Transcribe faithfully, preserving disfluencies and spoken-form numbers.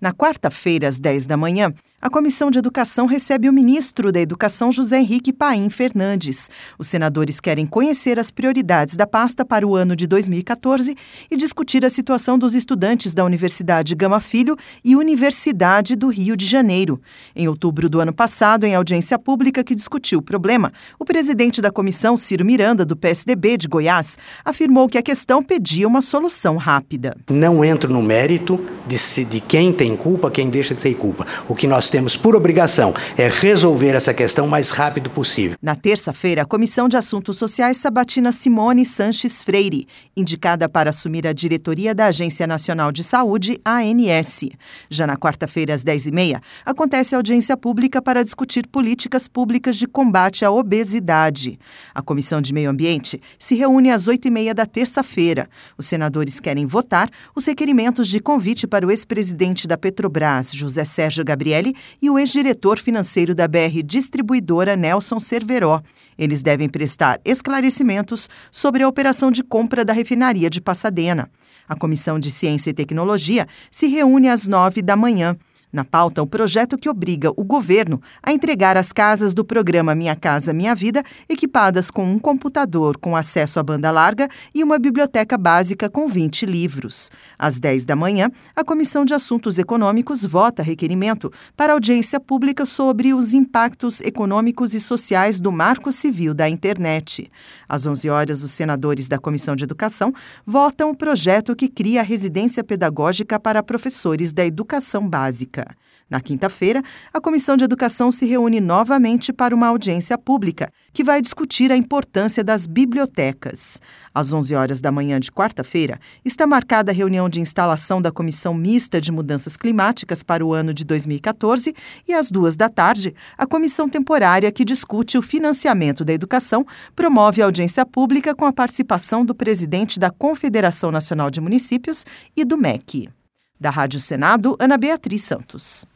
Na quarta-feira, às dez da manhã, a Comissão de Educação recebe o ministro da Educação, José Henrique Paim Fernandes. Os senadores querem conhecer as prioridades da pasta para o ano de dois mil e quatorze e discutir a situação dos estudantes da Universidade Gama Filho e Universidade do Rio de Janeiro. Em outubro do ano passado, em audiência pública que discutiu o problema, o presidente da comissão, Ciro Miranda, do P S D B de Goiás, afirmou que a questão pedia uma solução rápida. Não entro no mérito de, se, de quem tem culpa, quem deixa de ser culpa. O que nós temos por obrigação é resolver essa questão o mais rápido possível. Na terça-feira, a Comissão de Assuntos Sociais sabatina Simone Sanches Freire, indicada para assumir a diretoria da Agência Nacional de Saúde, A N S. Já na quarta-feira, às dez e meia, acontece a audiência pública para discutir políticas públicas de combate à obesidade. A Comissão de Meio Ambiente se reúne às oito e meia da terça-feira. Os senadores querem votar os requerimentos de convite para o ex-presidente da Petrobras, José Sérgio Gabrielli, e o ex-diretor financeiro da B R Distribuidora, Nelson Cerveró. Eles devem prestar esclarecimentos sobre a operação de compra da refinaria de Passadena. A Comissão de Ciência e Tecnologia se reúne às nove da manhã. Na pauta, o projeto que obriga o governo a entregar as casas do programa Minha Casa Minha Vida equipadas com um computador com acesso à banda larga e uma biblioteca básica com vinte livros. Às dez da manhã, a Comissão de Assuntos Econômicos vota requerimento para audiência pública sobre os impactos econômicos e sociais do Marco Civil da Internet. Às onze horas, os senadores da Comissão de Educação votam o projeto que cria a residência pedagógica para professores da educação básica. Na quinta-feira, a Comissão de Educação se reúne novamente para uma audiência pública, que vai discutir a importância das bibliotecas. Às onze horas da manhã de quarta-feira, está marcada a reunião de instalação da Comissão Mista de Mudanças Climáticas para o ano de dois mil e quatorze e, às duas da tarde, a Comissão Temporária que discute o financiamento da educação promove a audiência pública com a participação do presidente da Confederação Nacional de Municípios e do M E C. Da Rádio Senado, Ana Beatriz Santos.